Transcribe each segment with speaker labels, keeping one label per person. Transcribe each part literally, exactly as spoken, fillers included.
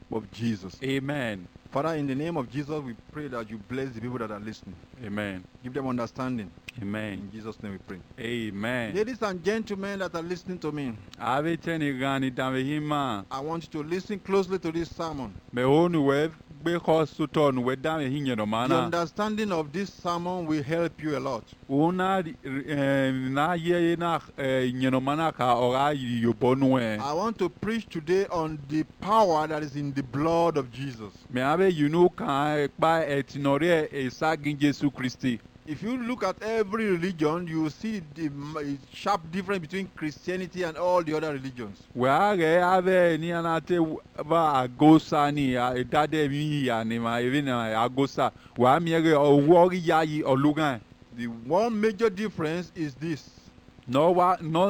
Speaker 1: of Jesus.
Speaker 2: Amen.
Speaker 1: Father, in the name of Jesus, we pray that you bless the people that are listening.
Speaker 2: Amen.
Speaker 1: Give them understanding.
Speaker 2: Amen.
Speaker 1: In Jesus' name we pray.
Speaker 2: Amen.
Speaker 1: Ladies and gentlemen that are listening to me,
Speaker 2: Ave teni gani damehima.
Speaker 1: I want you to listen closely to this sermon.
Speaker 2: Me honu we be hosuto nu we dame hinye no
Speaker 1: The
Speaker 2: mana.
Speaker 1: understanding of this sermon will help you a lot.
Speaker 2: Una na ye na nyeno mana ka ora yobonu e.
Speaker 1: I want to preach today on the power that is in the blood of Jesus.
Speaker 2: Me ave yunu kan pa etinore esagin Jesu Christi.
Speaker 1: If you look at every religion, you will see the sharp difference between Christianity and all the other religions.
Speaker 2: We are ave ni anate ba agosa ni dade mi ya ni ma even agosa. Wa mi ere owori yayi olugan.
Speaker 1: The one major difference is this.
Speaker 2: No wa no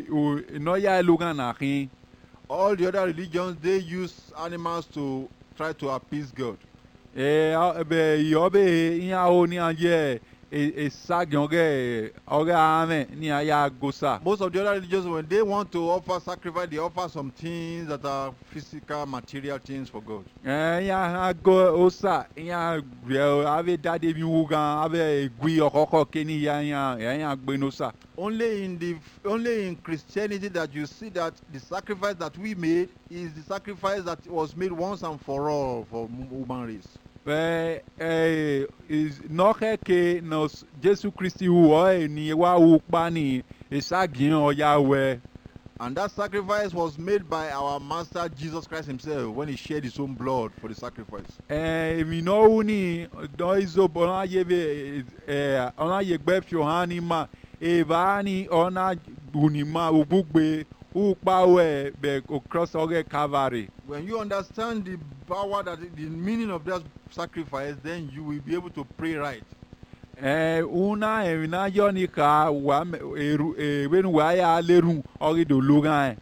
Speaker 2: no ya olugan na kin.
Speaker 1: All the other religions, they use animals to try to appease God.
Speaker 2: Eh be yo be ya o ni anje e sagionge oga ame ni aya gosa.
Speaker 1: Most of the other religions, when they want to offer sacrifice, they offer some things that are physical, material things for God.
Speaker 2: Eh ya go osa ya ave dade mi wugan ave gui okoko keni ya ya ya gbe no sa.
Speaker 1: Only in the only in Christianity that you see that the sacrifice that we made is the sacrifice that was made once and for all for human race.
Speaker 2: Eh eh is no ke no Jesu Christi wo ni wa wu pa ni isagin o Yahweh.
Speaker 1: And that sacrifice was made by our Master Jesus Christ himself when he shed his own blood for the sacrifice.
Speaker 2: Eh mi no ni do izo bona ye be eh ona ye gbe fi hani ma e ba ni ona bunima ubugbe upawe be cross oge Calvary.
Speaker 1: When you understand the power that the meaning of that sacrifice, then you will be able to pray right.
Speaker 2: Eh una e na yo ni ka wa eru e when wa ya lerun ori do lugan.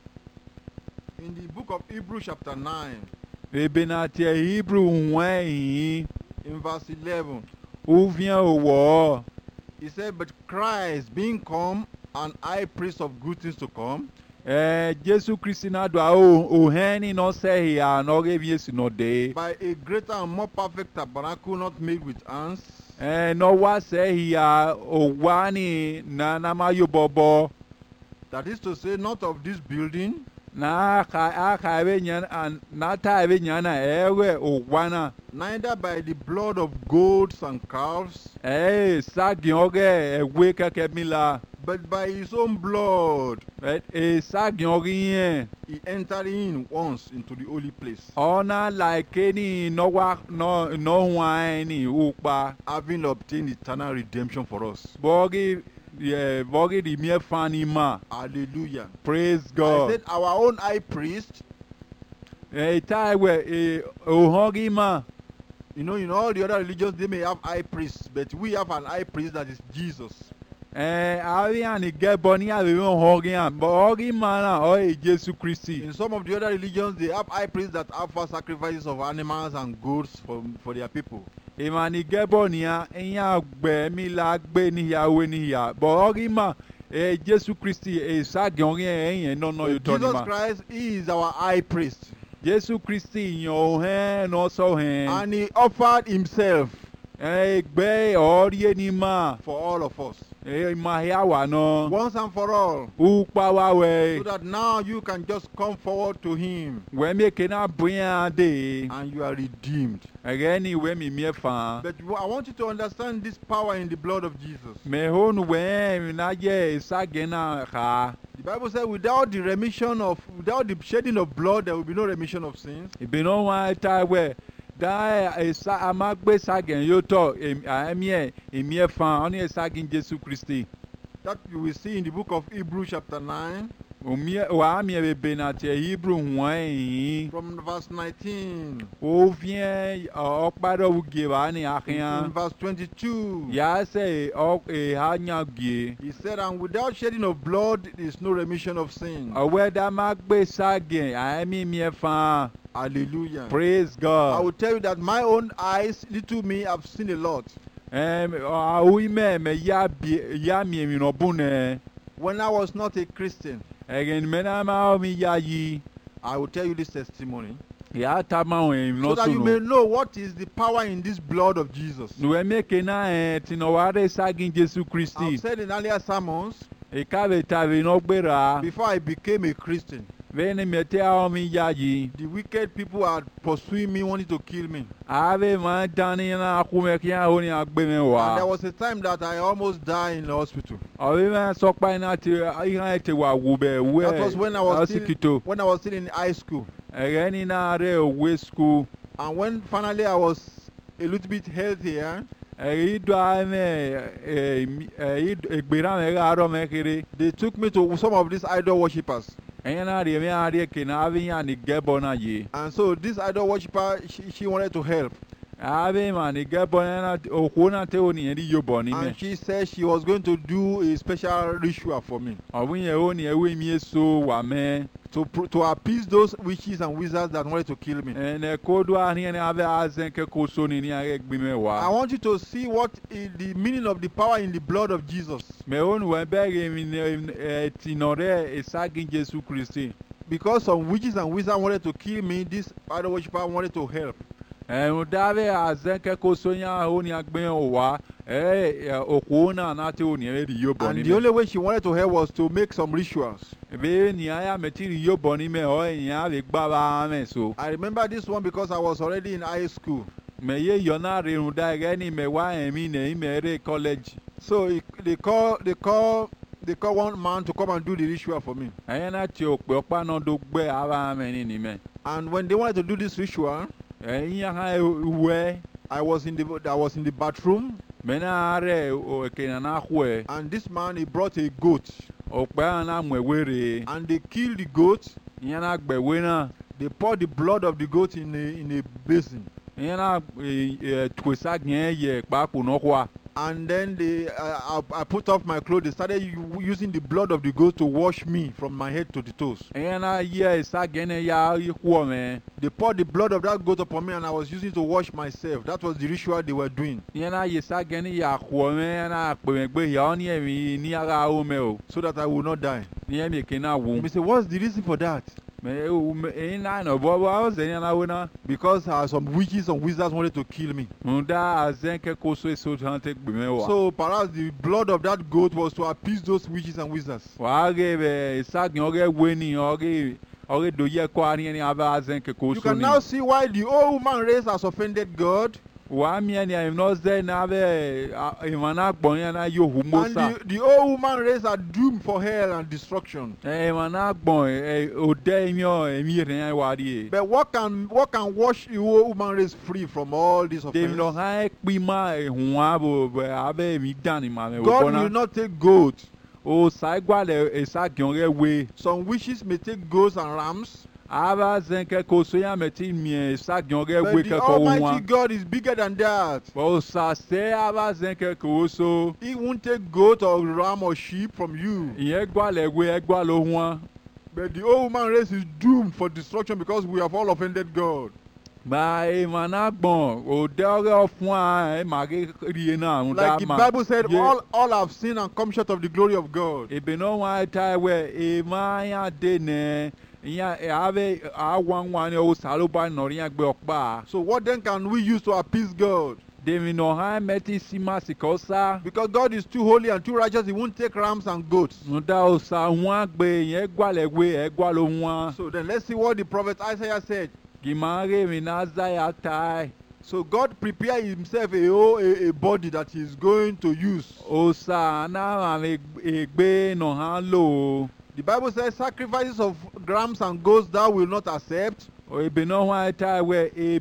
Speaker 1: In the book of Hebrews chapter nine,
Speaker 2: E benati Hebrew wen yin
Speaker 1: in verse eleven,
Speaker 2: ou vient au wo.
Speaker 1: he said, "But Christ, being come an high priest of good things to come,
Speaker 2: Eh Jesu Christi na do o o heni no say ya no ge Yesu no de.
Speaker 1: by a greater and more perfect tabernacle not made with hands,
Speaker 2: Eh no wa say ya o wani na na ma yo bobo
Speaker 1: that is to say, not of this building,
Speaker 2: na ka aka be nyan an na ta be nyan na ewe o wana.
Speaker 1: neither by the blood of goats and calves,
Speaker 2: Eh sagin oge ewe keke mi la.
Speaker 1: but by his own blood,
Speaker 2: Eh e sagin orin
Speaker 1: he entered in once into the holy place,
Speaker 2: ona like ni no wa no no wa ni upa.
Speaker 1: having obtained eternal redemption for us."
Speaker 2: Bogi yeah, bogi di mie fani ma.
Speaker 1: Hallelujah.
Speaker 2: Praise
Speaker 1: I
Speaker 2: God.
Speaker 1: said our own high priest,
Speaker 2: Eh taiwe e ohogi ma.
Speaker 1: you know, in all the other religions, they may have high priests, but we have an high priest that is Jesus.
Speaker 2: Eh ari ani gebo ni ari ohogi an. Bogi ma na o e Jesu Christi.
Speaker 1: In some of the other religions, they have high priests that offer sacrifices of animals and goats for, for their people.
Speaker 2: Imani gebo ni a enya gbe mi la gbe ni yawe ni ya. Bogi ma eh Jesu Christi e sagi orin eyin no no you
Speaker 1: But
Speaker 2: turn
Speaker 1: Jesus
Speaker 2: ma.
Speaker 1: Christ, he is our high priest.
Speaker 2: Jesu Christi yan hen no so hen.
Speaker 1: And he offered himself
Speaker 2: Eh gbe ori ni ma.
Speaker 1: for all of us,
Speaker 2: Eh ma ya wa no.
Speaker 1: once and for all,
Speaker 2: Upa wa we.
Speaker 1: so that now you can just come forward to him
Speaker 2: We me kena bring de.
Speaker 1: and you are redeemed.
Speaker 2: Again we mi mi fa.
Speaker 1: But I want you to understand this power in the blood of Jesus.
Speaker 2: Me honu we na ye sagena ha.
Speaker 1: The Bible says, without the remission of, without the shedding of blood, there will be no remission of sins.
Speaker 2: Ibi no wa ta we. Da esa amagbe sagen yo to emi emi fa oni sagin Jesu Christi.
Speaker 1: That you will see in the book of Hebrews chapter nine,
Speaker 2: Omi wa mi be benati Hebrew hwan.
Speaker 1: from verse nineteen,
Speaker 2: O vien okparo uge wa ni
Speaker 1: in
Speaker 2: akian.
Speaker 1: verse twenty-two.
Speaker 2: Ya say o e hanya gie.
Speaker 1: He said, "And without shedding of blood, there is no remission of sin."
Speaker 2: Owe da magbe sagen emi mi fa.
Speaker 1: Hallelujah.
Speaker 2: Praise
Speaker 1: I
Speaker 2: God.
Speaker 1: will tell you that my own eyes, little me, have seen a lot.
Speaker 2: Um, awi me me ya bi ya mi mi no bune.
Speaker 1: When I was not a Christian,
Speaker 2: Again, me na ma mi ya yi.
Speaker 1: I will tell you this testimony.
Speaker 2: ya tama o em
Speaker 1: so
Speaker 2: no
Speaker 1: that
Speaker 2: so
Speaker 1: you may
Speaker 2: no
Speaker 1: know what is the power in this blood of Jesus.
Speaker 2: no e me ke na e ti no ware sagin Jesu
Speaker 1: I've
Speaker 2: Christi
Speaker 1: said in earlier sermons,
Speaker 2: e ka be ta be no gbera
Speaker 1: before I became a Christian,
Speaker 2: ve ni me te a mi yaji
Speaker 1: the wicked people are pursuing me, wanting to kill me.
Speaker 2: ave ma dani na ku me kia o ni agbe me
Speaker 1: And there
Speaker 2: wa
Speaker 1: was a time that I almost died in the hospital.
Speaker 2: o we ma so pa na ti ihan te wa wo be we
Speaker 1: That was when I was still,
Speaker 2: hospital
Speaker 1: when I was still in high school.
Speaker 2: e ni na re o we school
Speaker 1: And when finally I was a little bit healthier,
Speaker 2: e do a me e e egbera me ga ro me kere
Speaker 1: they took me to some of these idol worshippers.
Speaker 2: e na re me a re ke na ave ya ni gebo na ye
Speaker 1: And so this idol worshipper, she, she wanted to help.
Speaker 2: ave ma ni gebo na o ko na te o ni ri yo bo ni me
Speaker 1: And she said she was going to do a special ritual for me
Speaker 2: o wi ye o ni e we mi so wa me
Speaker 1: to pr- to appease those witches and wizards that wanted to kill me.
Speaker 2: ene ko do ani ni ave azen ke ko so ni ni are gbi me
Speaker 1: I
Speaker 2: wa
Speaker 1: want you to see what is the meaning of the power in the blood of Jesus.
Speaker 2: me onu we be ge mi e tinore e sagin Jesu Christi
Speaker 1: Because some witches and wizards wanted to kill me, this idol worshiper wanted to help.
Speaker 2: e o dave azen ke ko so nya o ni agbe o wa e o ko na na te o ni ri yo bo
Speaker 1: And
Speaker 2: ni
Speaker 1: the
Speaker 2: me
Speaker 1: only way she wanted to help was to make some rituals.
Speaker 2: be ni aya me ti ri yo bo ni me o yan le gba ba me so
Speaker 1: I remember this one because I was already in high school.
Speaker 2: me ye yo na re un da ge ni me wa emi ne me re college
Speaker 1: So he, they call they call they call one man to come and do the ritual for me.
Speaker 2: e na ti o pe opa no do gbe ara me ni ni me
Speaker 1: And when they wanted to do this ritual,
Speaker 2: e yan ha we
Speaker 1: I was in the I was in the bathroom,
Speaker 2: me na re o ke na na hwe
Speaker 1: and this man he brought a goat,
Speaker 2: o pe na mwe were
Speaker 1: and they killed the goat.
Speaker 2: yan na gbe we na
Speaker 1: They poured the blood of the goat in a in a basin,
Speaker 2: yan na e twesa gen ye pa ko no kwa
Speaker 1: and then they uh, I, I put off my clothes. They started u- using the blood of the goat to wash me from my head to the toes.
Speaker 2: yan na ye sa gen ya hwo me
Speaker 1: They poured the blood of that goat upon me, and I was using it to wash myself. That was the ritual they were doing,
Speaker 2: yan na ye sa gen ya hwo me yan na pe me gbe ya ni emi ni ara o me o
Speaker 1: so that I will not die.
Speaker 2: ni emi ke na wo
Speaker 1: You may say, what's the reason for that?
Speaker 2: me o me na no bo bo ze yan na wo na
Speaker 1: Because uh, some witches and wizards wanted to kill me.
Speaker 2: munda azen ke ko so so tante gbe me wa
Speaker 1: So perhaps the blood of that goat was to appease those witches and wizards.
Speaker 2: wa ge be sa gen o ge we ni o ge o ge do ye ko ani ni aba azen ke ko
Speaker 1: You
Speaker 2: so
Speaker 1: can
Speaker 2: ni
Speaker 1: now see why the old human race has offended God,
Speaker 2: wa mi ni am no ze na be e mana gbon yan na yo hu
Speaker 1: and
Speaker 2: mosa
Speaker 1: the, the old human race are doomed for hell and destruction.
Speaker 2: e mana gbon e o de mi o e mi re yan wa ri e
Speaker 1: But what can what can wash the old human race free from all this
Speaker 2: de mi no
Speaker 1: offense?
Speaker 2: ha e pi ma e hu abo be abe mi dan ni ma me wo
Speaker 1: God
Speaker 2: bona
Speaker 1: will not take goat.
Speaker 2: o sa gwa le e sa gen re we
Speaker 1: Some witches may take goats and rams,
Speaker 2: aba zen ke ko so yan me ti mi e sa gen re we
Speaker 1: but
Speaker 2: ke
Speaker 1: the
Speaker 2: ko wo
Speaker 1: Almighty
Speaker 2: wa
Speaker 1: God is bigger than that.
Speaker 2: o sa se aba zen ke ko so
Speaker 1: He won't take goat or ram or sheep from you.
Speaker 2: iye gwa le we e gwa lo hu
Speaker 1: But the old human race is doomed for destruction because we have all offended God.
Speaker 2: ba e mana gbon o de ore fun a e ma ge ri na un da
Speaker 1: Like the
Speaker 2: ma
Speaker 1: Bible said,
Speaker 2: ye-
Speaker 1: all, all have sinned and come short of the glory of God.
Speaker 2: ebe no wa ta we e ma ya de ne ya e ave a wan wan o salo ba no ri agbe opa
Speaker 1: So what then can we use to appease God?
Speaker 2: de mi no ha meti sima sikosa
Speaker 1: Because God is too holy and too righteous, He won't take rams and goats.
Speaker 2: no da o sa wan agbe yen gwa le we e gwa lo wan
Speaker 1: So then let's see what the prophet Isaiah said.
Speaker 2: ki ma re mi na za ya tai
Speaker 1: So God prepared Himself a, whole- a, a body that He's going to use.
Speaker 2: o sa na ma me egbe no ha lo
Speaker 1: The Bible says, sacrifices of rams and goats thou will not accept.
Speaker 2: o ebe no wa ta we e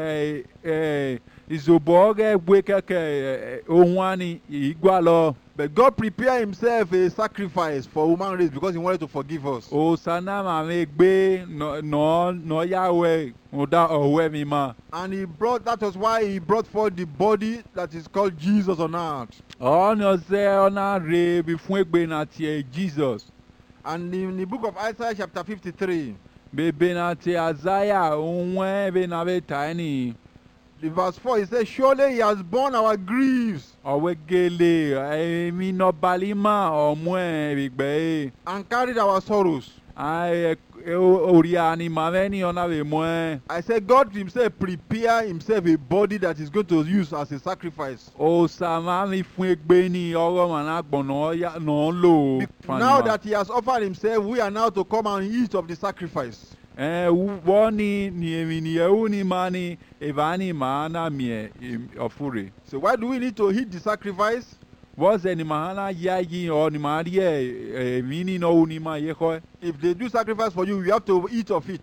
Speaker 2: e e izoboge gbe keke ohun ani igwa lo
Speaker 1: But God prepared Himself a sacrifice for human race because He wanted to forgive us.
Speaker 2: o sana ma me gbe no no no ya we o da owe mi ma
Speaker 1: And He brought, that was why He brought forth the body that is called Jesus on earth.
Speaker 2: o no se ona re bi fun egbe na ti e Jesus
Speaker 1: And in the book of Isaiah chapter fifty-three,
Speaker 2: bebe na ti Isaiah onwe be na be tiny
Speaker 1: the verse four, He says, surely He has borne our griefs
Speaker 2: owe gele emi no balima omo e gbe
Speaker 1: and carried our sorrows.
Speaker 2: ai oriani maveni ona ve moe
Speaker 1: I said God himself prepare himself a body that is going to use as a sacrifice.
Speaker 2: o samami fun egbe ni oro mana gbona ya no lo
Speaker 1: Be- Now that he has offered himself, we are now to come and eat of the sacrifice.
Speaker 2: eh woni ni emi ni ewu ni mani evani mana mie ofure
Speaker 1: So why do we need to eat the sacrifice?
Speaker 2: was any mahana yayi or ni marie mini no ni ma yeko
Speaker 1: If they do sacrifice for you, you have to eat of it.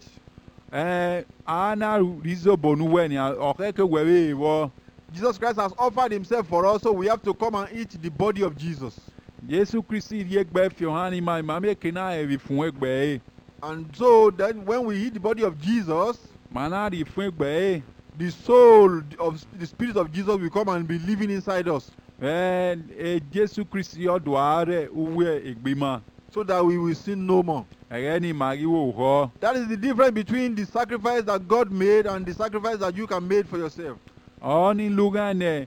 Speaker 2: eh ana rizo bonu weni okeke wewe wo
Speaker 1: Jesus Christ has offered himself for us, so we have to come and eat the body of Jesus.
Speaker 2: Yesu Christi yegbe fi hani ma ma me kina e fun egbe
Speaker 1: And so then when we eat the body of Jesus,
Speaker 2: mana ri fun egbe
Speaker 1: the soul of the spirit of Jesus will come and be living inside us,
Speaker 2: eh e Yesu Christi odo are uwe egbe ma
Speaker 1: so that we will sin no more.
Speaker 2: ere ni mariwo ho
Speaker 1: That is the difference between the sacrifice that God made and the sacrifice that you can make for yourself.
Speaker 2: oni lugane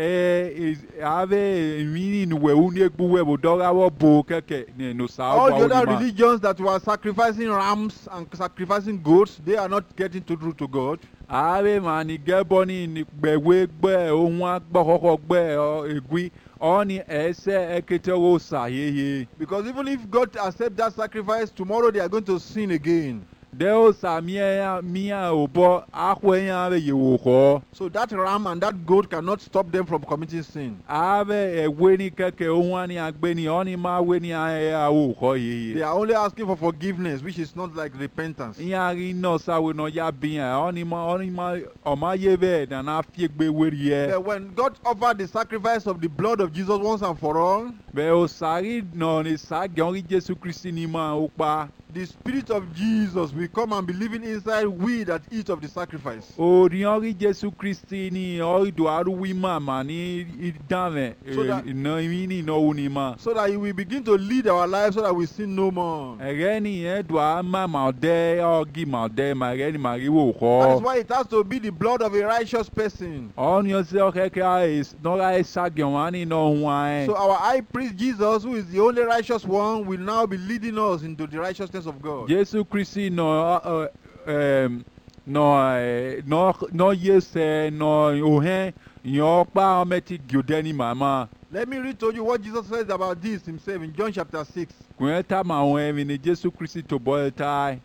Speaker 2: eh ave mini nuwe uni egbuwe bo dorawo bo keke ne no sa
Speaker 1: All the
Speaker 2: ba
Speaker 1: other
Speaker 2: ma
Speaker 1: religions that were sacrificing rams and sacrificing goats, they are not getting to through to God.
Speaker 2: ave mani geboni ni gbewe gbe ohun agbokoko gbe egui oni ese eketero sa yeye
Speaker 1: Because even if God accepts that sacrifice, tomorrow they are going to sin again.
Speaker 2: deo sa mia mia obo akwenya be yewo ko
Speaker 1: So that ram and that goat cannot stop them from committing sin.
Speaker 2: ave ewe ni keke ohun ani agbeni oni ma we ni awo ko
Speaker 1: They
Speaker 2: yeye
Speaker 1: are only asking for forgiveness, which is not like repentance.
Speaker 2: yari no sa we no ya bian oni ma oni ma o ma ye be na na fiegbe weri e
Speaker 1: But when God offered the sacrifice of the blood of Jesus once and for all,
Speaker 2: be o sari no ni sa gyon ri Jesu Christi ni ma o pa
Speaker 1: the spirit of Jesus will come and be living inside we that eat of the sacrifice.
Speaker 2: oriyan ri Jesu Christi ni o do aru wi mama ni idame
Speaker 1: So that-
Speaker 2: no mi ni no ni ma
Speaker 1: So that he will begin to lead our lives so that we sin no more.
Speaker 2: ere ni e do a mama de o gi ma de ma ere ni ma ri wo
Speaker 1: That is
Speaker 2: ko
Speaker 1: why it has to be the blood of a righteous person.
Speaker 2: oni o se o keke a is no ra esa gyon ani no wan
Speaker 1: So our high priest Jesus, who is the only righteous one, will now be leading us into the righteousness of God.
Speaker 2: Jesu Christi no uh, um no eh, no no yese no ohen yo pa ometi gyodeni mama
Speaker 1: Let me read to you what Jesus says about this himself in John chapter six.
Speaker 2: kwenta ma won mi ni Jesu Christi to boy tai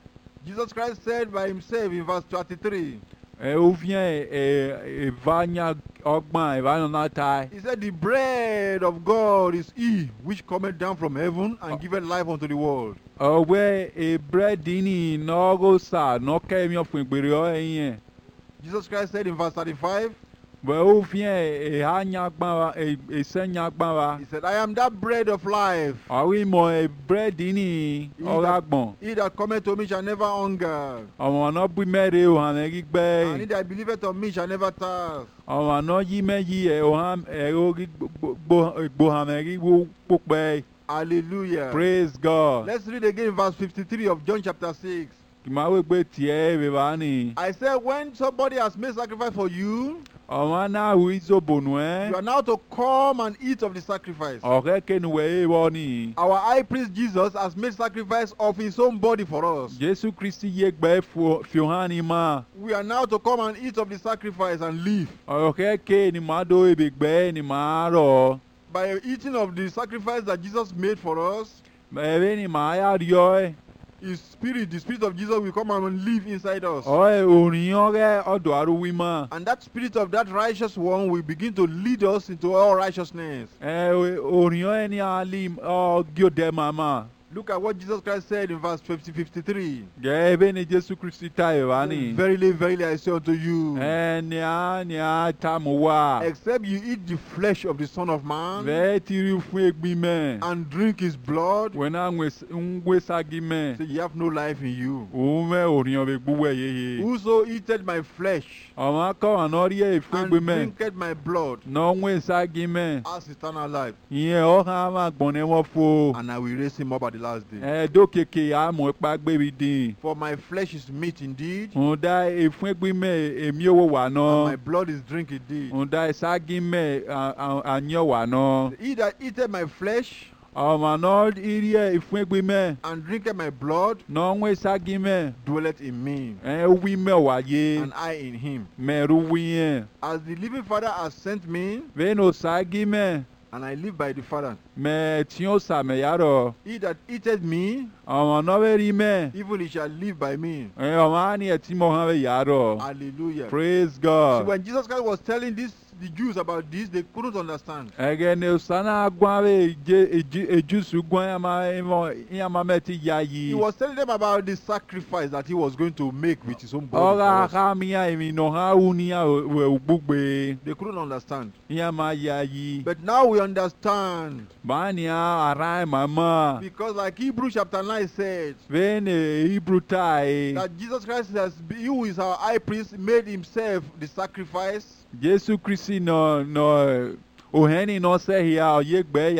Speaker 1: Jesus Christ said by himself in verse twenty-three,
Speaker 2: e o vien e vanya ogban e vanya na tai
Speaker 1: he said, the bread of God is he which cometh down from heaven and giveth life unto the world.
Speaker 2: owe e bread ni no go sa no ke mi ofun igbere o eyin
Speaker 1: Jesus Christ said in verse thirty-five,
Speaker 2: we o vien e hanya gban wa e senya gban wa
Speaker 1: he said, I am that bread of life.
Speaker 2: awi mo e bread ni ora gbon
Speaker 1: He that cometh to me shall never hunger,
Speaker 2: ọmọ náà bí mẹ́rin ò hàn rí
Speaker 1: and
Speaker 2: gbẹ́
Speaker 1: he that believeth on me shall never thirst.
Speaker 2: ọmọ náà yí mẹ́yì ẹ̀ ò hàn ẹ̀rọ rí gbò hàn rí pópẹ́
Speaker 1: Hallelujah.
Speaker 2: praise God
Speaker 1: Let's read again verse fifty-three of John chapter six.
Speaker 2: kì máa wé gbé tiẹ̀ rẹ̀ wá ní
Speaker 1: I said, when somebody has made sacrifice for you,
Speaker 2: ọmọ náà rí zòbònú ẹ̀
Speaker 1: you are now to come and eat of the sacrifice.
Speaker 2: ọ̀rẹ́ kẹ́nu wẹ̀ ẹ̀ wọ́ ní
Speaker 1: Our high priest Jesus has made sacrifice of his own body for us.
Speaker 2: Jésù Kristi yé gbẹ́ fi hàn ní ma
Speaker 1: We are now to come and eat of the sacrifice and live.
Speaker 2: ọ̀rẹ́ kẹ́ ni màá dó ebè gbẹ́ ni màá rọ̀
Speaker 1: By eating of the sacrifice that Jesus made for us,
Speaker 2: ẹ̀rẹ́ ni màá yá rí ọ ẹ̀
Speaker 1: his spirit, the spirit of Jesus will come and live inside us.
Speaker 2: ọ̀rẹ́ òrìyàn rẹ̀ ọ̀dọ̀ àrùwí ma.
Speaker 1: And that spirit of that righteous one will begin to lead us into all righteousness.
Speaker 2: Orion ẹni alim ọgíọdẹ màmá.
Speaker 1: Look at what Jesus Christ said in verse fifty-three.
Speaker 2: Gẹ́gẹ́ ni Jésù Kristi ta ìwá ni.
Speaker 1: Verily, verily, I say unto you,
Speaker 2: Ẹni á ni á ta mú wá.
Speaker 1: except you eat the flesh of the Son of Man
Speaker 2: Bẹ́ẹ̀ ti rí fún egbin mẹ́.
Speaker 1: and drink his blood,
Speaker 2: Wọ́n náà ń gbé ságí mẹ́.
Speaker 1: so you have no life in you.
Speaker 2: Òun mẹ́ Orion bẹ gbúwẹ̀ yeye.
Speaker 1: Whoso eateth my flesh
Speaker 2: Ọmọ akọ́ àná rí ẹ̀ fún
Speaker 1: and
Speaker 2: egbin mẹ́.
Speaker 1: drinketh my blood
Speaker 2: Náà ń gbé ságí mẹ́.
Speaker 1: has eternal life,
Speaker 2: Ìyẹn ọ̀hán máa gbọ̀n ní wọ́n fo.
Speaker 1: and I will raise him up at the last day.
Speaker 2: Ẹ̀ẹ́dókèké àmọ̀ ipa gbébi dín.
Speaker 1: For my flesh is meat indeed,
Speaker 2: Òun dá efún egbin mẹ́ èmi owó wà
Speaker 1: and
Speaker 2: náà.
Speaker 1: my blood is drink indeed.
Speaker 2: Òun dá ságí mẹ́ àyàn wà náà.
Speaker 1: He that eateth my flesh
Speaker 2: ọmọ náà irie ìfún ẹgbẹ́ mẹ́.
Speaker 1: and drinketh my blood
Speaker 2: náà ń wé ságí mẹ́.
Speaker 1: dwelleth in me,
Speaker 2: ẹ wí mẹ́wàá yé.
Speaker 1: and I in him.
Speaker 2: mẹ́rù wí yẹn.
Speaker 1: As the living Father has sent me,
Speaker 2: bẹ́ẹ̀ni ságí mẹ́.
Speaker 1: and I live by the Father.
Speaker 2: mẹ́ tí ó sàmẹ̀yàrọ̀.
Speaker 1: He that eateth me,
Speaker 2: ọmọ náà bẹ́ẹ̀ rí mẹ́.
Speaker 1: even he shall live by me.
Speaker 2: ẹ ọmọ á ní ẹtí mọ̀ hàn bẹ́ẹ̀ yàrọ̀.
Speaker 1: Hallelujah.
Speaker 2: Praise
Speaker 1: So
Speaker 2: God.
Speaker 1: when Jesus Christ was telling this, the Jews about this, they couldn't understand.
Speaker 2: ẹgẹ ni sana gbọ́n bẹ je ejusu gbọ́n yàmà ẹmọ yàmà mẹ́tì yá
Speaker 1: He
Speaker 2: yìí.
Speaker 1: was telling them about the sacrifice that he was going to make with his own body.
Speaker 2: ọ̀rọ̀
Speaker 1: for us.
Speaker 2: àkàmìyà èmi nà ha wù ní àwẹ̀ gbogbo
Speaker 1: They couldn't understand.
Speaker 2: yàmà yá yìí.
Speaker 1: But now we understand.
Speaker 2: báyìí ara ẹ̀ màmá.
Speaker 1: Because like Hebrews chapter nine said,
Speaker 2: bẹ́ẹ̀ ni Hebrew táì.
Speaker 1: that Jesus Christ has, he who is our high priest, made himself the sacrifice.
Speaker 2: Jésù Kristi nọ nọ òhẹ́ni nọ sẹ́yà ọ̀yẹ́gbẹ́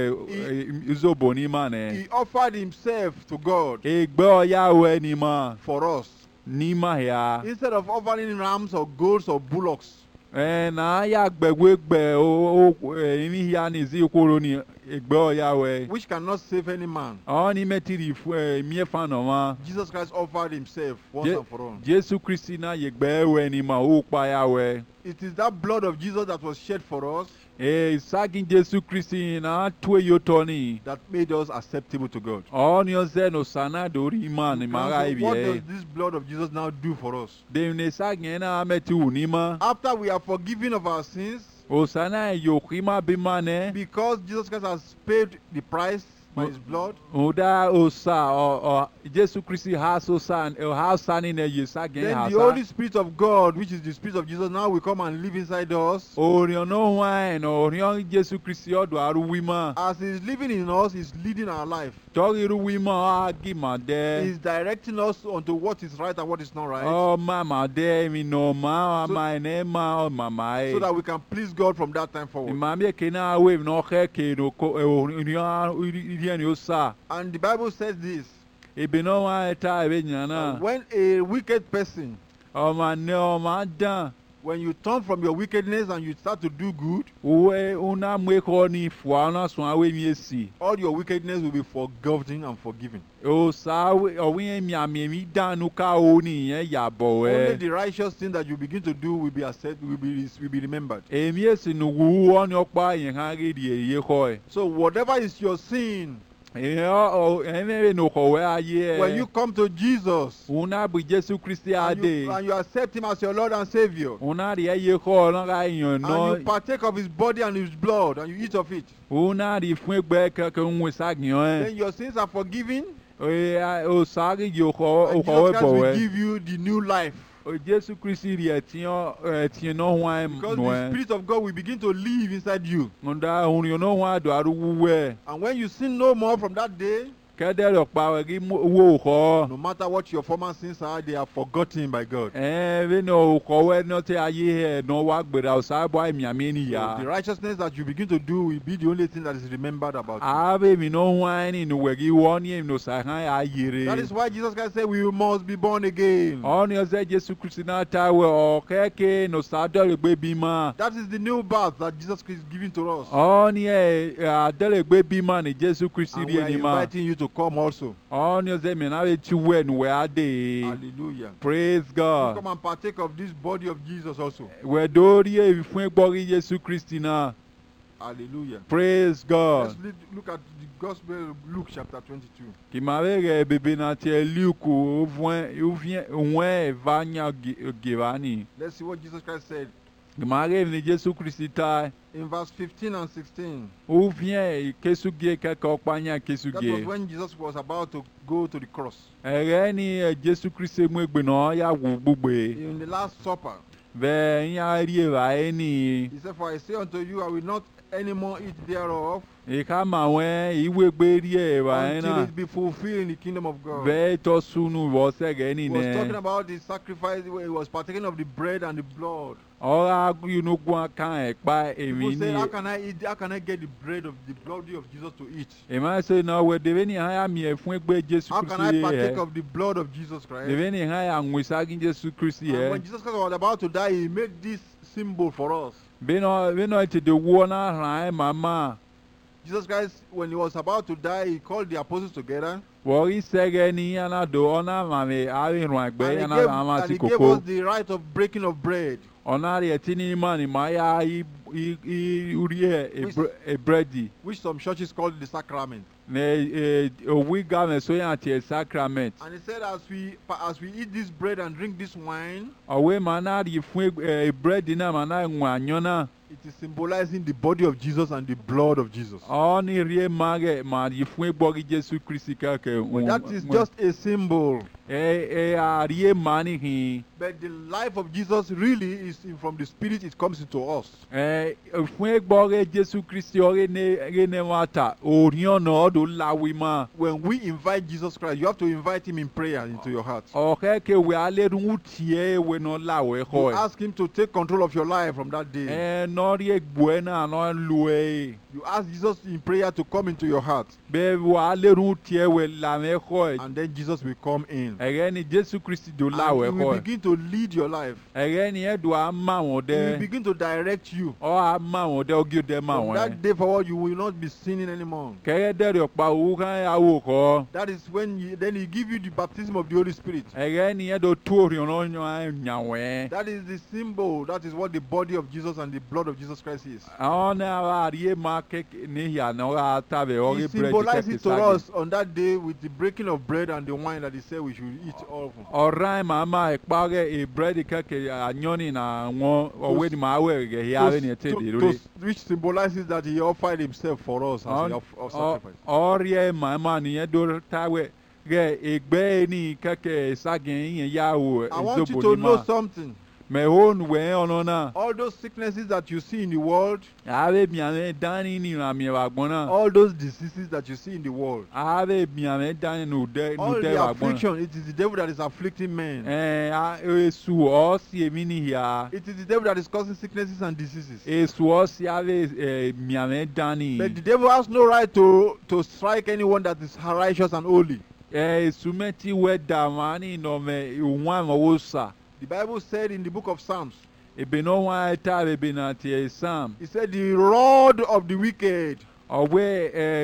Speaker 2: yàwẹ̀ ìzòbò ní mà nẹ.
Speaker 1: He offered himself to God
Speaker 2: ẹgbẹ́ ọ̀yàwẹ̀ ní mà
Speaker 1: for us.
Speaker 2: ní mà yá.
Speaker 1: Instead of offering rams or goats or bullocks.
Speaker 2: ẹ na ya gbẹgbẹgbẹ o o ẹni ya ni zi koro ni ẹgbẹ ọyàwẹ.
Speaker 1: Which cannot save any man.
Speaker 2: ọ ní mẹtìrì fún ẹ miẹfa nà ma.
Speaker 1: Jesus Christ offered himself once
Speaker 2: Je-
Speaker 1: and for all.
Speaker 2: Jésù Kristi náà yẹgbẹ ẹwẹ ni mà ó pa yàwẹ.
Speaker 1: It is that blood of Jesus that was shed for us
Speaker 2: ẹ ságin Jésù Kristi náà tó eyọ tọ ni.
Speaker 1: that made us acceptable to God.
Speaker 2: ọ ní ọsẹ nù sànà dórí mà ní
Speaker 1: And
Speaker 2: màrà
Speaker 1: so
Speaker 2: ibi
Speaker 1: what does
Speaker 2: ẹ.
Speaker 1: this blood of Jesus now do for us?
Speaker 2: dèmí ní ságin ẹ náà mẹtì wù ní ma.
Speaker 1: After we are forgiven of our sins,
Speaker 2: òsànà yòókì má bí ma nẹ.
Speaker 1: because Jesus Christ has paid the price by his blood,
Speaker 2: òdà òsà ọ ọ Jésù Kristi ha so san ẹ ha sani nẹ yẹ ságin
Speaker 1: then
Speaker 2: ha
Speaker 1: the
Speaker 2: sa.
Speaker 1: Holy Spirit of God, which is the Spirit of Jesus, now will come and live inside us.
Speaker 2: Orion no wine, Orion Jesu Christi odo aru wima.
Speaker 1: As he is living in us, he's leading our life.
Speaker 2: Tori ru wima agi ma de.
Speaker 1: He's directing us onto what is right and what is not right,
Speaker 2: Oh mama de mi no ma
Speaker 1: So-
Speaker 2: ma ne ma o mama e.
Speaker 1: so that we can please God from that time forward.
Speaker 2: Imami ke na we no ke ke no ko Orion Orion yo sa.
Speaker 1: And the Bible says this,
Speaker 2: Ebe no wa eta ebe
Speaker 1: uh,
Speaker 2: nyana.
Speaker 1: when a wicked person,
Speaker 2: O ma ne o ma dan.
Speaker 1: when you turn from your wickedness and you start to do good,
Speaker 2: We una mwe ko ni fwa na so awe mi esi.
Speaker 1: all your wickedness will be forgotten and forgiven.
Speaker 2: O sa we o wi mi ami mi dan nu ka o ni yen ya bo
Speaker 1: Only
Speaker 2: e.
Speaker 1: the righteous thing that you begin to do will be accepted, will be will be remembered.
Speaker 2: Èmi èsì nù wú ọ́ ní ọ̀pá yẹn hàn rédí èyí kọ́ ẹ̀.
Speaker 1: So whatever is your sin,
Speaker 2: Èyàn ọ̀ ẹ̀mẹ́rẹ́ nù kọ̀wé ayé ẹ̀.
Speaker 1: when you come to Jesus
Speaker 2: Òun náà bu Jésù Kristi
Speaker 1: and
Speaker 2: adé.
Speaker 1: you, and you accept him as your Lord and Savior,
Speaker 2: Òun náà rí ẹyẹ kọ́ ọlọ́ra èèyàn
Speaker 1: and
Speaker 2: náà.
Speaker 1: you partake of his body and his blood and you eat of it,
Speaker 2: Òun náà rí fún ẹgbẹ́ kẹ̀kẹ́ ń wọ ságìyàn
Speaker 1: then
Speaker 2: ẹ̀.
Speaker 1: your sins are forgiven
Speaker 2: Ó sáré yìí ọkọ̀
Speaker 1: and Jesus
Speaker 2: ọkọ̀wé
Speaker 1: Christ
Speaker 2: bọ̀
Speaker 1: will
Speaker 2: wẹ́.
Speaker 1: give you the new life.
Speaker 2: Jésù Kristi rí ẹ̀tìyàn ẹ̀tìyàn náà wọ́n ẹ̀
Speaker 1: Because
Speaker 2: nù
Speaker 1: the
Speaker 2: ẹ̀.
Speaker 1: Spirit of God will begin to live inside you.
Speaker 2: Ǹda òun yóò náà wọ́n àdó arúgbó ẹ̀.
Speaker 1: And when you sin no more from that day,
Speaker 2: Kẹ́dẹ́rẹ́ ọ̀pá rí owó ọkọ̀.
Speaker 1: no matter what your former sins are, they are forgotten by God.
Speaker 2: Eh, we no kowe no te aye no wa gbera osabo ai mi ami ni
Speaker 1: So
Speaker 2: ya.
Speaker 1: the righteousness that you begin to do will be the only thing that is remembered about you.
Speaker 2: Ave mi no hwan ni no wegi woni no sa han ayere.
Speaker 1: That is why Jesus Christ said we must be born again.
Speaker 2: Oni o se Jesu Kristi na ta we o keke no sa do le gbe bima.
Speaker 1: That is the new birth that Jesus Christ is giving to us.
Speaker 2: Oni e adele gbe bima ni Jesu Kristi
Speaker 1: And
Speaker 2: ri
Speaker 1: we are
Speaker 2: ni ma.
Speaker 1: inviting you to come also.
Speaker 2: Oni o se me na we ti we no we ade.
Speaker 1: Hallelujah.
Speaker 2: Praise God.
Speaker 1: Come and partake of this body of Jesus also.
Speaker 2: We dori e fun egbori Jesu Kristi na.
Speaker 1: Hallelujah.
Speaker 2: Praise God.
Speaker 1: Let's li- look at the Gospel of Luke chapter twenty-two.
Speaker 2: Qui m'avait bébé natie Luke ou vient ou vient ouin vanya givani.
Speaker 1: Let's see what Jesus Christ said
Speaker 2: Qui m'arrive ni Jésus Christ ta
Speaker 1: in verse fifteen and sixteen.
Speaker 2: ou vient kesu gie quelque panya kesu
Speaker 1: That was
Speaker 2: gie.
Speaker 1: when Jesus was about to go to the cross.
Speaker 2: Ere ni Jésus Christ mu egbe no ya wo gbugbe.
Speaker 1: In the Last Supper,
Speaker 2: Ve nya ri ra eni.
Speaker 1: he said, "For I say unto you, I will not any more eat thereof
Speaker 2: E ka ma wen iwe gbe ri e ra
Speaker 1: until
Speaker 2: na.
Speaker 1: it be fulfilled in the kingdom of God."
Speaker 2: Ve to sunu wo se ge ni
Speaker 1: He was talking
Speaker 2: ne.
Speaker 1: about the sacrifice where he was partaking of the bread and the blood.
Speaker 2: Ora you no gwa kan e pa
Speaker 1: People
Speaker 2: emi
Speaker 1: say, how
Speaker 2: ni.
Speaker 1: can I eat? How can I get the bread of the body of Jesus to eat?
Speaker 2: Ema se na we deve ni ha ya mi e fun egbe Jesu
Speaker 1: How can I
Speaker 2: Christ
Speaker 1: partake
Speaker 2: e.
Speaker 1: of the blood of Jesus Christ?
Speaker 2: Deve ni ha ya nwisa gi Jesu Christ
Speaker 1: And
Speaker 2: e.
Speaker 1: when Jesus Christ was about to die, he made this symbol for us.
Speaker 2: Be no be no ti de wo na ran e mama.
Speaker 1: Jesus Christ, when he was about to die, he called the apostles together.
Speaker 2: Wori sege ni yana do ona mame ari run
Speaker 1: And
Speaker 2: agbe
Speaker 1: he,
Speaker 2: yana
Speaker 1: gave,
Speaker 2: ama
Speaker 1: and
Speaker 2: ti
Speaker 1: he gave
Speaker 2: koko.
Speaker 1: us the right of breaking of bread.
Speaker 2: Ona ri etini mani maya i i i uri e
Speaker 1: Which-
Speaker 2: e breadi.
Speaker 1: Which some churches call the sacrament.
Speaker 2: Ne owi ga me so yan ti sacrament.
Speaker 1: And he said, as we as we eat this bread and drink this wine,
Speaker 2: Owe mana ri fun e breadi na mana nwa anyona.
Speaker 1: it is symbolizing the body of Jesus and the blood of Jesus.
Speaker 2: Oni rie mage ma ri fun egbogi Jesu Kristi ka ke.
Speaker 1: But that is just a symbol.
Speaker 2: e e a rie mani hin.
Speaker 1: But the life of Jesus really is in, from the Spirit, it comes into us.
Speaker 2: Eh, fún egbọ́re Jésù Kristi ọ̀rẹ́ ní ẹ̀rẹ́ ní wọn ta òrìọ̀nà ọ̀dọ̀ láwí ma.
Speaker 1: When we invite Jesus Christ, you have to invite him in prayer into your heart.
Speaker 2: ọ̀rẹ́ kewé alẹ́dùn tiẹ̀ ewé náà láwọ̀
Speaker 1: You
Speaker 2: ẹ̀kọ́ ẹ̀.
Speaker 1: ask him to take control of your life from that day.
Speaker 2: ẹ̀ nọ́ọ̀rí egbò ẹ̀ náà náà lu ẹ̀.
Speaker 1: You ask Jesus in prayer to come into your heart.
Speaker 2: bẹ́ẹ̀ wọ alẹ́dùn tiẹ̀ wẹ̀ làwọn ẹ̀kọ́ ẹ̀.
Speaker 1: And then Jesus will come in.
Speaker 2: ẹ̀rẹ́ ni Jésù Kristi dò
Speaker 1: And
Speaker 2: láwọ̀
Speaker 1: he will
Speaker 2: ẹ̀kọ́ ẹ̀.
Speaker 1: begin to lead your life.
Speaker 2: ẹ̀rẹ́ ni ẹ̀dùn á má wọn
Speaker 1: He will
Speaker 2: dẹ́.
Speaker 1: begin to direct you.
Speaker 2: ọ̀ á má wọn dẹ́ ọgí dẹ́ má
Speaker 1: From
Speaker 2: wọn ẹ̀.
Speaker 1: that day forward, you will not be sinning anymore.
Speaker 2: kẹ́rẹ́ dẹ́rẹ̀ ọ̀pá owó kan yàwó kọ́.
Speaker 1: That is when you, then he give you the baptism of the Holy Spirit.
Speaker 2: ẹ̀rẹ́ ni ẹ̀dọ̀ tó òrìọ̀nà nyàwọ̀ ẹ̀.
Speaker 1: That is the symbol. That is what the body of Jesus and the blood of Jesus Christ is.
Speaker 2: àwọn náà wà rí ma kékeré ní ìyànà ọ̀rá tàbí
Speaker 1: He
Speaker 2: ọ̀rí búrẹ́dì
Speaker 1: symbolized
Speaker 2: kẹ́kẹ́
Speaker 1: it to
Speaker 2: sáàgì.
Speaker 1: us on that day with the breaking of bread and the wine that he said we should eat all of them.
Speaker 2: ọ̀rá ẹ̀ máa máa ìparẹ́ ìbúrẹ́dì kẹ́kẹ́ àyọ́nì náà wọ́n ọ̀wé ni màá wẹ̀ rẹ̀ yára ní ẹ̀tẹ́
Speaker 1: To-
Speaker 2: ìdè
Speaker 1: to-
Speaker 2: lórí.
Speaker 1: which symbolizes that he offered himself for us as a of, of sacrifice.
Speaker 2: ọ̀rí ẹ̀ máa máa nìyẹn dó táwẹ̀ rẹ̀ ìgbẹ́ ní kẹ́kẹ́ sáàgì yẹn yá wò
Speaker 1: I want you
Speaker 2: ìzóbò
Speaker 1: to
Speaker 2: ní
Speaker 1: know
Speaker 2: ma.
Speaker 1: something.
Speaker 2: mẹ̀hónù wẹ̀ ọ̀nà náà.
Speaker 1: All those sicknesses that you see in the world,
Speaker 2: ààrẹ mìàmẹ́ dání ní ìrànmì ẹ̀wàgbọ́n náà.
Speaker 1: all those diseases that you see in the world,
Speaker 2: ààrẹ mìàmẹ́ dání nù dẹ́
Speaker 1: all the
Speaker 2: ẹ̀wàgbọ́n náà.
Speaker 1: affliction, it is the devil that is afflicting men.
Speaker 2: ẹ̀ èsù ọ̀ọ́sì èmi nìyà.
Speaker 1: It is the devil that is causing sicknesses and diseases.
Speaker 2: èsù ọ̀ọ́sì ààrẹ ẹ̀ mìàmẹ́ dání.
Speaker 1: But the devil has no right to, to strike anyone that is righteous and holy.
Speaker 2: ẹ̀ èsù mẹ́tí wẹ́ dàmà ní ìnọ̀mẹ̀ ìwọ̀n àmọ́wó sà.
Speaker 1: The Bible said in the book of Psalms,
Speaker 2: ebe no wa ta ebe na tie sam
Speaker 1: it said, the rod of the wicked
Speaker 2: owe eh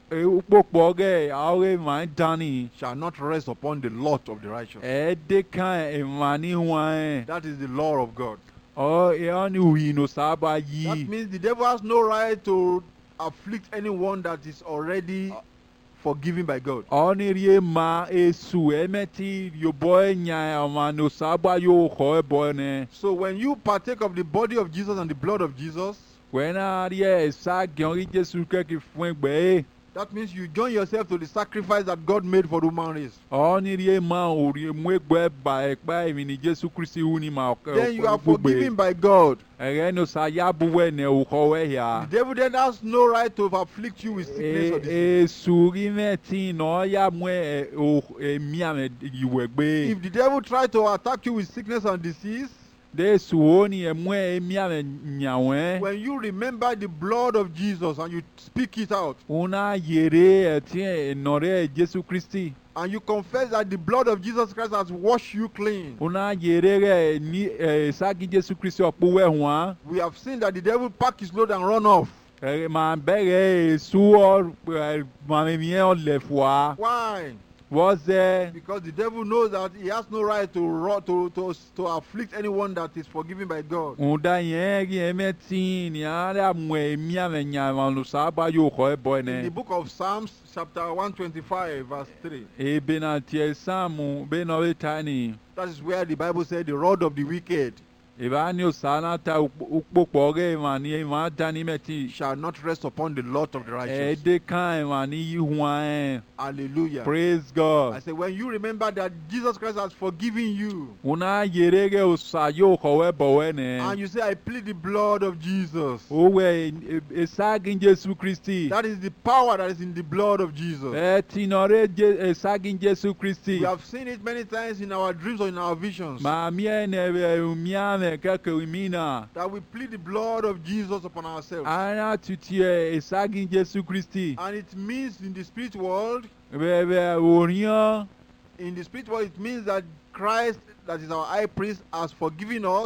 Speaker 2: upopo ge awe ma dani
Speaker 1: shall not rest upon the lot of the righteous.
Speaker 2: e de kan e mani wa e
Speaker 1: That is the law of God.
Speaker 2: o e oni wi no saba
Speaker 1: That
Speaker 2: yi
Speaker 1: means the devil has no right to afflict anyone that is already forgiven by God.
Speaker 2: oni rie ma esu emeti yo boy nya ma no saba yo ho e boy ne
Speaker 1: So when you partake of the body of Jesus and the blood of Jesus,
Speaker 2: when a rie sa gyan ri Jesu ke ki fun egbe
Speaker 1: that means you join yourself to the sacrifice that God made for the human race.
Speaker 2: oni rie ma ori mu egbe ba e pa emi ni Jesu Kristi hu ni ma
Speaker 1: Then you are forgiven by God.
Speaker 2: ere no sa ya buwe ne o ho we
Speaker 1: The
Speaker 2: ya
Speaker 1: devil then has no right to afflict you with sickness or disease.
Speaker 2: e suri meti no ya mu e o emi ame iwegbe
Speaker 1: If the devil try to attack you with sickness and disease,
Speaker 2: de suoni e mu emi ame nyawe
Speaker 1: when you remember the blood of Jesus and you speak it out,
Speaker 2: una yere eti enore Jesu Kristi
Speaker 1: and you confess that the blood of Jesus Christ has washed you clean,
Speaker 2: una yere re ni sagi Jesu Kristi opo we hwan
Speaker 1: we have seen that the devil pack his load and run off.
Speaker 2: e ma bere su o ma mi e o le fwa
Speaker 1: Why?
Speaker 2: was there
Speaker 1: Because the devil knows that he has no right to ru- to to, to afflict anyone that is forgiven by God.
Speaker 2: unda yen ri emeti ni ara mu emi ame nyawa no saba yo ho e boy
Speaker 1: In the
Speaker 2: ne
Speaker 1: book of Psalms, chapter one twenty-five, verse three,
Speaker 2: e be na tie samu be no we tani
Speaker 1: that is where the Bible said, the rod of the wicked
Speaker 2: e ba ni o sana ta upopo ge ma ni ma tani meti
Speaker 1: shall not rest upon the lot of the
Speaker 2: e
Speaker 1: righteous.
Speaker 2: de kan ma ni yi hwan
Speaker 1: Hallelujah.
Speaker 2: praise
Speaker 1: I
Speaker 2: God
Speaker 1: say, when you remember that Jesus Christ has forgiven you,
Speaker 2: una yere ge o sa yo ho we bo we ne
Speaker 1: and you say, I plead the blood of Jesus,
Speaker 2: o we e sagin Jesu Kristi
Speaker 1: that is the power that is in the blood of Jesus.
Speaker 2: e tinore e sagin Jesu Kristi
Speaker 1: We have seen it many times in our dreams or in our visions,
Speaker 2: ma mi e ne mi ame keke mi na
Speaker 1: that we plead the blood of Jesus upon ourselves.
Speaker 2: ana tutie e sagin Jesu Kristi
Speaker 1: And it means in the spirit world,
Speaker 2: be be oriyan
Speaker 1: in the spirit world, it means that Christ, that is our high priest, has forgiven us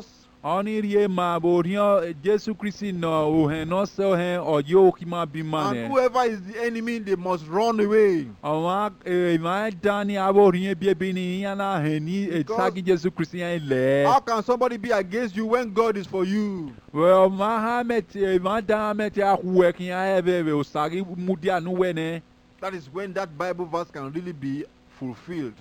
Speaker 2: Oni rie ma borio Jesu Christi no ohen no so hen oyo kima
Speaker 1: And
Speaker 2: bimane.
Speaker 1: whoever is the enemy, they must run away.
Speaker 2: Awa e ma dani aborie biebini yana heni
Speaker 1: Because-
Speaker 2: etagi Jesu Christi yan le.
Speaker 1: How can somebody be against you when God is for you?
Speaker 2: Well, Mahamet, Madamet, ya working, I have a Osagi Mudia Nuene.
Speaker 1: That is when that Bible verse can really be fulfilled.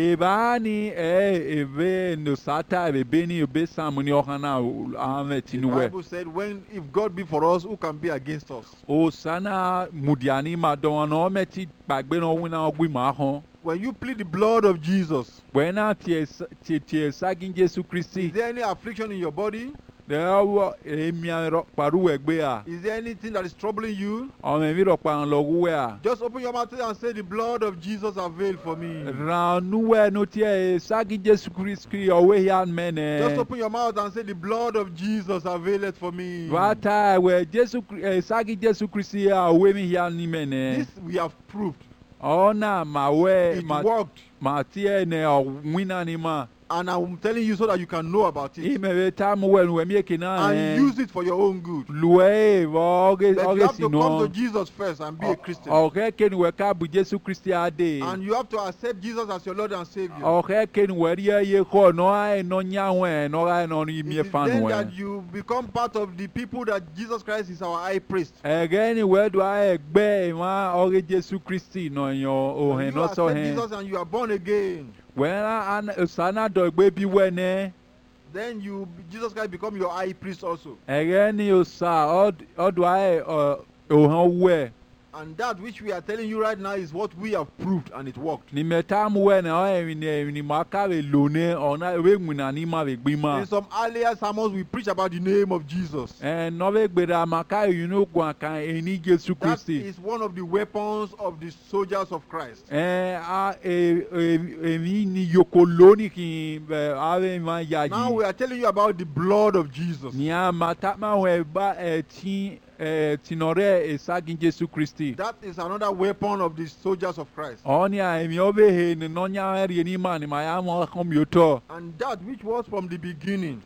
Speaker 2: Ebani, eh, ebe, no sata, ebeni, ebe, samuni, ohana, Ahmet,
Speaker 1: The
Speaker 2: Inuwe.
Speaker 1: Bible said, when if God be for us, who can be against us?
Speaker 2: O sana, Mudiani, Madonna, Meti, Bagbeno, Wina, Wimahon.
Speaker 1: When you plead the blood of Jesus,
Speaker 2: When I tears, tears, Sagin Jesu Christi,
Speaker 1: is there any affliction in your body?
Speaker 2: there were a mere paru egbea,
Speaker 1: Is there anything that is troubling you?
Speaker 2: or maybe Ropan Loguea.
Speaker 1: Just open your mouth and say, the blood of Jesus avail for me.
Speaker 2: Ranuwe no tie, Sagin Jesu Christi, away yan mene.
Speaker 1: Just open your mouth and say, the blood of Jesus availeth for me.
Speaker 2: Wata we Jesu eh, Sagi Jesu Christi a we mi ya ni mene.
Speaker 1: This we have proved.
Speaker 2: Ona ma we
Speaker 1: It
Speaker 2: ma
Speaker 1: worked.
Speaker 2: ma tie ne o wina ni ma.
Speaker 1: And I'm telling you so that you can know about it.
Speaker 2: Ime we tam we we mi kina
Speaker 1: And
Speaker 2: eh.
Speaker 1: use it for your own good.
Speaker 2: Luwe oge
Speaker 1: But you
Speaker 2: oge
Speaker 1: have to come to
Speaker 2: sino.
Speaker 1: Jesus first and be a Christian.
Speaker 2: Oge ken we ka bu Jesu Christi ade.
Speaker 1: And you have to accept Jesus as your Lord and Savior.
Speaker 2: Oge ken we rie ye ko no ai no nya we no ai no ni
Speaker 1: It
Speaker 2: mi
Speaker 1: is
Speaker 2: fan
Speaker 1: then
Speaker 2: we.
Speaker 1: that you become part of the people that Jesus Christ is our high priest.
Speaker 2: Ege ni we do ai gbe ma oge Jesu Christi no yo o
Speaker 1: When
Speaker 2: hen
Speaker 1: you
Speaker 2: no so
Speaker 1: accept
Speaker 2: hen.
Speaker 1: Jesus and you are born again,
Speaker 2: When an sana do gbe bi wene
Speaker 1: then you Jesus Christ become your high priest also.
Speaker 2: ege ni o sa od odo ai o han we
Speaker 1: And that which we are telling you right now is what we have proved, and it worked.
Speaker 2: ni meta mu we na o ni ni maka we lone ona we nwuna ni ma we gbima
Speaker 1: In some earlier sermons, we preach about the name of Jesus.
Speaker 2: eh no we gbera maka you know gwa kan eni Jesu
Speaker 1: That
Speaker 2: Christi
Speaker 1: is one of the weapons of the soldiers of Christ.
Speaker 2: eh a e emi ni yokoloni ki ave ma yaji
Speaker 1: Now we are telling you about the blood of Jesus.
Speaker 2: ni a mata ma we ba e ti eh tinore e sagin Jesu Christi.
Speaker 1: That is another weapon of the soldiers of Christ.
Speaker 2: Oni a emi obe he ni no nya ri ni ma ni ma ya mo kom yoto.
Speaker 1: And that which was from the beginning,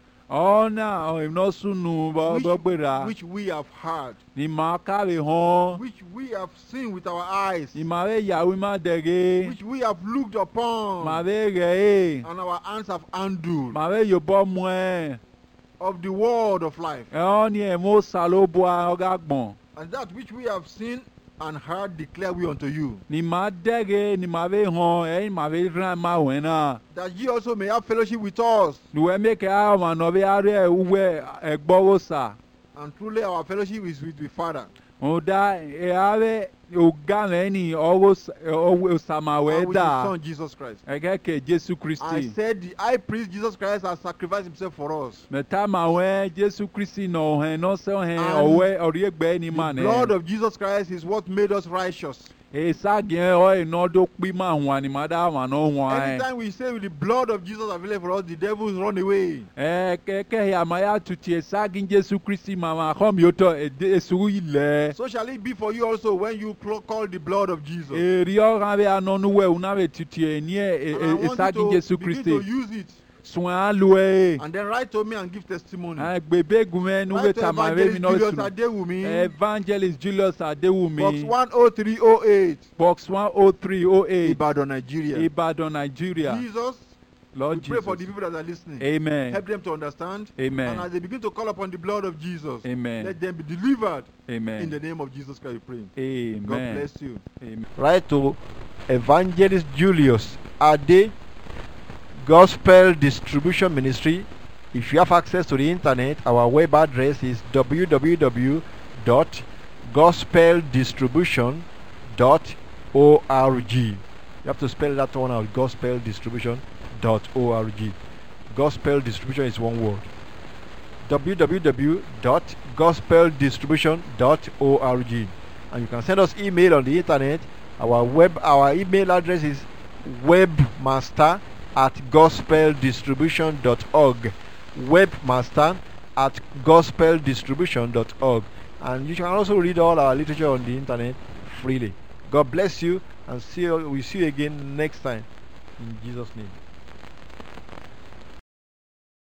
Speaker 2: Ona o emi no sunu bo
Speaker 1: which,
Speaker 2: bo gbera.
Speaker 1: which we have heard,
Speaker 2: Ni ma ka we hon.
Speaker 1: which we have seen with our eyes,
Speaker 2: Ni ma we ya we ma dege.
Speaker 1: which we have looked upon,
Speaker 2: Ma we re.
Speaker 1: and our hands have handled,
Speaker 2: Ma we yo bo mo e.
Speaker 1: of the word of life.
Speaker 2: E oni e mo salobo a ogagbon.
Speaker 1: And that which we have seen and heard declare we unto you,
Speaker 2: Ni ma dege ni ma we hon e ma we ran ma we na.
Speaker 1: that ye also may have fellowship with us.
Speaker 2: Ni we make a ma no be are uwe egbowo sa.
Speaker 1: And truly our fellowship is with the Father
Speaker 2: Oda e ave o gameni owo owo samawe
Speaker 1: and with His
Speaker 2: da.
Speaker 1: Son Jesus Christ.
Speaker 2: Ege ke Jesu
Speaker 1: I
Speaker 2: Christi.
Speaker 1: said the high priest Jesus Christ has sacrificed himself for us.
Speaker 2: Meta mawe Jesu Christi no hen no se hen
Speaker 1: And
Speaker 2: owe ori egbe ni
Speaker 1: The
Speaker 2: mane.
Speaker 1: blood of Jesus Christ is what made us righteous.
Speaker 2: E sagien o e no do pi ma hwan ni mada ma no hwan.
Speaker 1: Anytime we say with the blood of Jesus available for us, the devils run away.
Speaker 2: E ke ke ya ma ya tuti e sagin Jesu Christi mama kom yoto e esu ile.
Speaker 1: So shall it be for you also when you cl- call the blood of Jesus.
Speaker 2: E ri o ran be anonu we una be tuti e ni e
Speaker 1: And I want
Speaker 2: sagin
Speaker 1: you
Speaker 2: Jesu
Speaker 1: to begin to
Speaker 2: Christi.
Speaker 1: use it
Speaker 2: Swan luwe.
Speaker 1: and then write to me and give testimony.
Speaker 2: Agbebe gume nu we
Speaker 1: Write to
Speaker 2: tamare mi
Speaker 1: Evangelist
Speaker 2: no
Speaker 1: Julius
Speaker 2: sunu.
Speaker 1: Adewumi,
Speaker 2: Evangelist Julius
Speaker 1: box
Speaker 2: Adewumi,
Speaker 1: one oh three oh eight,
Speaker 2: box one oh three oh eight,
Speaker 1: Ibadan, Nigeria.
Speaker 2: Ibadan, Nigeria.
Speaker 1: Jesus, we
Speaker 2: Lord
Speaker 1: pray for the
Speaker 2: Jesus.
Speaker 1: people that are listening.
Speaker 2: Amen.
Speaker 1: Help them to understand.
Speaker 2: Amen.
Speaker 1: And as they begin to call upon the blood of Jesus,
Speaker 2: Amen.
Speaker 1: let them be delivered
Speaker 2: Amen.
Speaker 1: in the name of Jesus Christ. We pray.
Speaker 2: Amen.
Speaker 1: God bless you.
Speaker 2: Amen.
Speaker 1: Write to Evangelist Julius Ade, Gospel Distribution Ministry. If you have access to the internet, our web address is w w w dot gospel distribution dot org. You have to spell that one out, gospel distribution dot org. Gospel distribution is one word. w w w dot gospel distribution dot org. And you can send us email on the internet. Our web our email address is webmaster at gospel distribution dot org. Webmaster at gospel distribution dot org. And you can also read all our literature on the internet freely. God bless you, and see you, we see you again next time in Jesus' name.